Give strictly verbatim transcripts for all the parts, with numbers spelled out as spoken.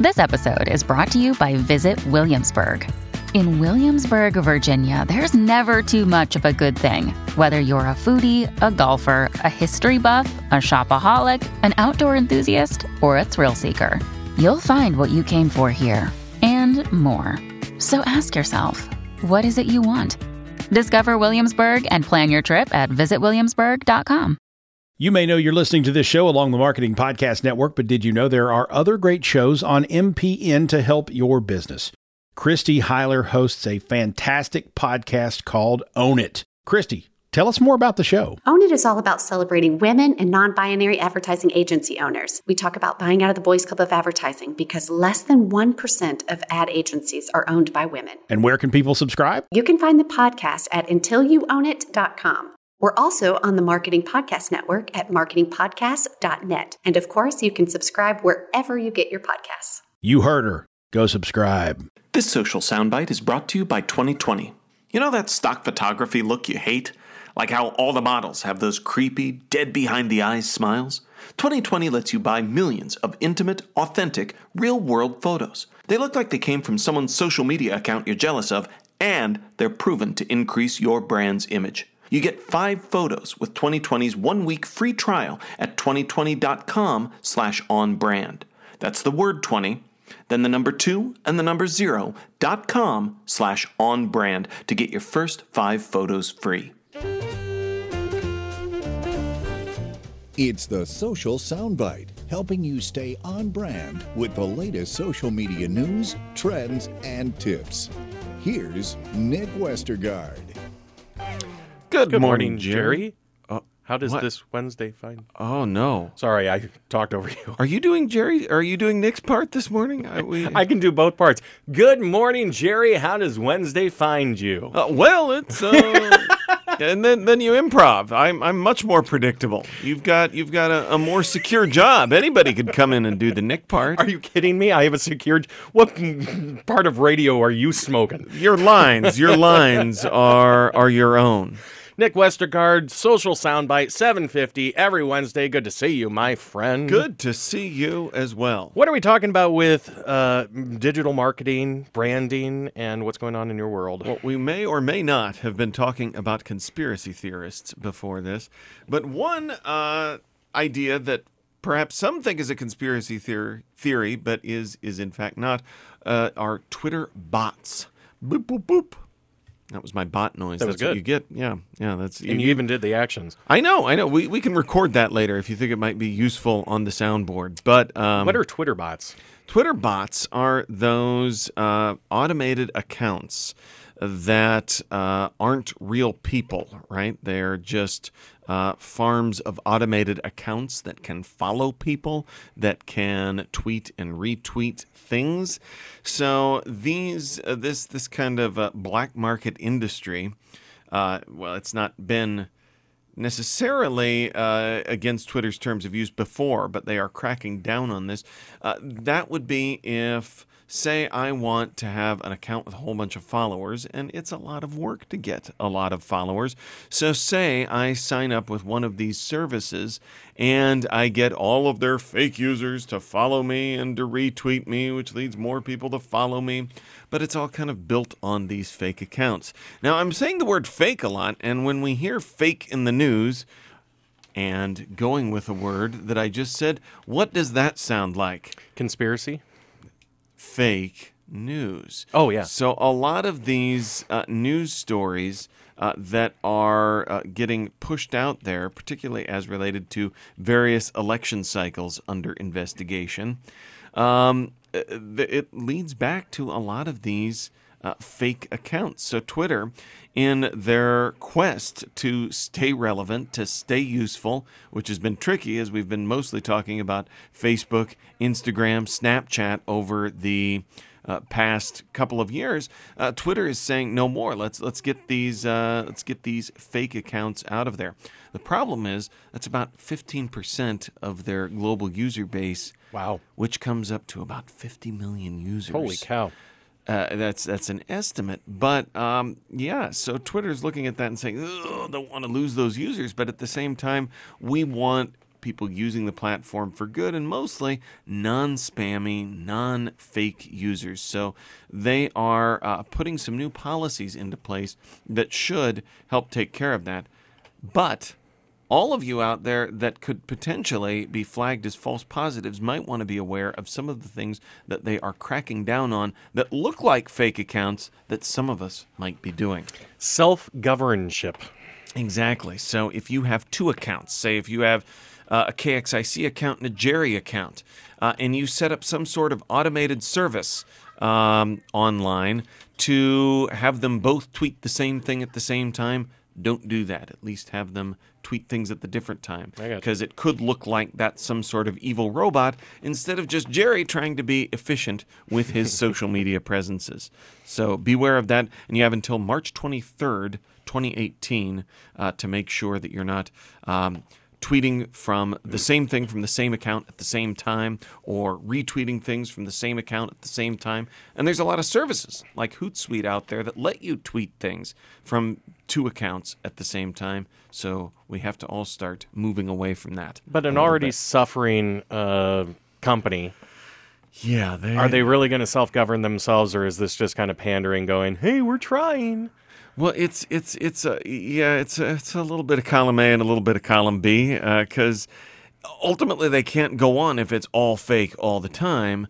This episode is brought to you by Visit Williamsburg. In Williamsburg, Virginia, there's never too much of a good thing. Whether you're a foodie, a golfer, a history buff, a shopaholic, an outdoor enthusiast, or a thrill seeker, you'll find what you came for here and more. So ask yourself, what is it you want? Discover Williamsburg and plan your trip at visit williamsburg dot com. You may know you're listening to this show along the Marketing Podcast Network, but did you know there are other great shows on M P N to help your business? Christy Heiler hosts a fantastic podcast called Own It. Christy, tell us more about the show. Own It is all about celebrating women and non-binary advertising agency owners. We talk about buying out of the Boys Club of Advertising because less than one percent of ad agencies are owned by women. And where can people subscribe? You can find the podcast at until you own it dot com. We're also on the Marketing Podcast Network at marketing podcast dot net. And of course, you can subscribe wherever you get your podcasts. You heard her. Go subscribe. This social soundbite is brought to you by twenty twenty. You know that stock photography look you hate? Like how all the models have those creepy, dead behind the eyes smiles? twenty twenty lets you buy millions of intimate, authentic, real-world photos. They look like they came from someone's social media account you're jealous of, and they're proven to increase your brand's image. You get five photos with twenty twenty's one-week free trial at twenty twenty dot com slash on brand. That's the word twenty, then the number two and the number zero dot com slash on brand to get your first five photos free. It's the Social Soundbite, helping you stay on brand with the latest social media news, trends, and tips. Here's Nick Westergaard. Good, Good morning, morning, Jerry. Jerry. Uh, How does what? this Wednesday find? Oh, no. Sorry, I talked over you. Are you doing Jerry? Are you doing Nick's part this morning? I, we, I can do both parts. Good morning, Jerry. How does Wednesday find you? uh, well, it's uh, and then then you improv. I'm I'm much more predictable. You've got you've got a, a more secure job. Anybody could come in and do the Nick part. Are you kidding me? I have a secured... What part of radio are you smoking? Your lines, your lines are are your own. Nick Westergaard, Social Soundbite, seven fifty, every Wednesday. Good to see you, my friend. Good to see you as well. What are we talking about with uh, digital marketing, branding, and what's going on in your world? Well, we may or may not have been talking about conspiracy theorists before this, but one uh, idea that perhaps some think is a conspiracy theory, theory but is is in fact not, uh, are Twitter bots. Boop, boop, boop. That was my bot noise. That was that's what good. you get. Yeah, yeah. That's And you even did the actions. I know, I know. We we can record that later if you think it might be useful on the soundboard. But um, What are Twitter bots? Twitter bots are those uh, automated accounts that uh, aren't real people, right? They're just uh, farms of automated accounts that can follow people, that can tweet and retweet things. So these, uh, this, this kind of uh, black market industry, uh, well, it's not been necessarily uh, against Twitter's terms of use before, but they are cracking down on this. Uh, that would be if, say, I want to have an account with a whole bunch of followers, and it's a lot of work to get a lot of followers. So say I sign up with one of these services, and I get all of their fake users to follow me and to retweet me, which leads more people to follow me. But it's all kind of built on these fake accounts. Now, I'm saying the word fake a lot, and when we hear fake in the news, and going with a word that I just said, what does that sound like? Conspiracy? Fake news. Oh, yeah. So a lot of these uh, news stories uh, that are uh, getting pushed out there, particularly as related to various election cycles under investigation, um, it leads back to a lot of these uh, fake accounts. So Twitter, in their quest to stay relevant, to stay useful, which has been tricky as we've been mostly talking about Facebook, Instagram, Snapchat over the uh, past couple of years, uh, Twitter is saying no more. Let's let's get these uh, let's get these fake accounts out of there. The problem is that's about fifteen percent of their global user base. Wow. Which comes up to about fifty million users. Holy cow. Uh, that's that's an estimate, but um, yeah. So Twitter's looking at that and saying, "Ugh, don't want to lose those users," but at the same time, we want people using the platform for good and mostly non-spammy, non-fake users. So they are uh, putting some new policies into place that should help take care of that. But all of you out there that could potentially be flagged as false positives might want to be aware of some of the things that they are cracking down on that look like fake accounts that some of us might be doing. Self-governship. Exactly. So if you have two accounts, say if you have uh, a K X I C account and a Jerry account, uh, and you set up some sort of automated service um, online to have them both tweet the same thing at the same time, don't do that. At least have them tweet things at the different time, because it could look like that's some sort of evil robot instead of just Jerry trying to be efficient with his social media presences. So beware of that, and you have until March twenty-third, twenty eighteen uh, to make sure that you're not um, tweeting from the same thing from the same account at the same time, or retweeting things from the same account at the same time. And there's a lot of services like Hootsuite out there that let you tweet things from two accounts at the same time. So we have to all start moving away from that. But an already bit. suffering uh, company, yeah, they... are they really going to self-govern themselves, or is this just kind of pandering, going, "Hey, we're trying"? Well, it's it's it's a yeah, it's a, it's a little bit of column A and a little bit of column B, because uh, ultimately they can't go on if it's all fake all the time.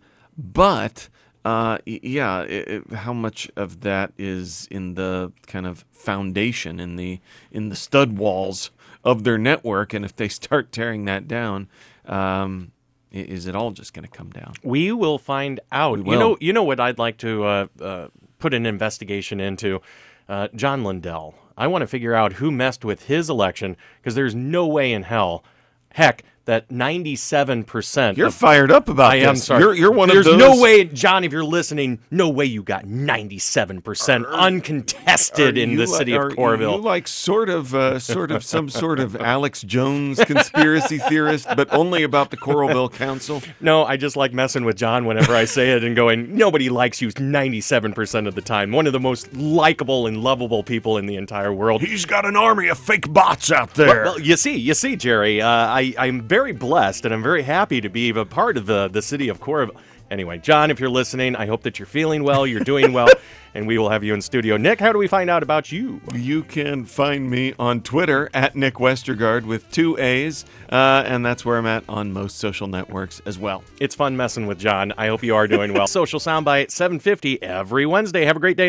But uh, yeah, it, it, how much of that is in the kind of foundation, in the in the stud walls of their network, and if they start tearing that down, um, is it all just going to come down? We will find out. We will. You know, you know what I'd like to uh, uh, put an investigation into. Uh, John Lindell. I want to figure out who messed with his election, because there's no way in hell, heck, that ninety-seven percent... You're of, fired up about I this. am sorry. You're, you're one there's of those... There's no way, John, if you're listening, no way you got ninety-seven percent are, uncontested in the city like, of Coralville. Are you like sort of, uh, sort of some sort of Alex Jones conspiracy theorist, but only about the Coralville Council? No, I just like messing with John whenever I say it and going, nobody likes you ninety-seven percent of the time. One of the most likable and lovable people in the entire world. He's got an army of fake bots out there. Well, well you see, you see, Jerry, uh, I, I'm very blessed, and I'm very happy to be a part of the, the city of Coralville. Anyway, John, if you're listening, I hope that you're feeling well, you're doing well, and we will have you in studio. Nick, how do we find out about you? You can find me on Twitter at Nick Westergaard with two A's, uh, and that's where I'm at on most social networks as well. It's fun messing with John. I hope you are doing well. Social Soundbite, seven fifty every Wednesday. Have a great day.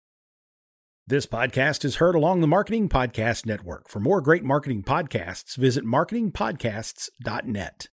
This podcast is heard along the Marketing Podcast Network. For more great marketing podcasts, visit marketing podcasts dot net.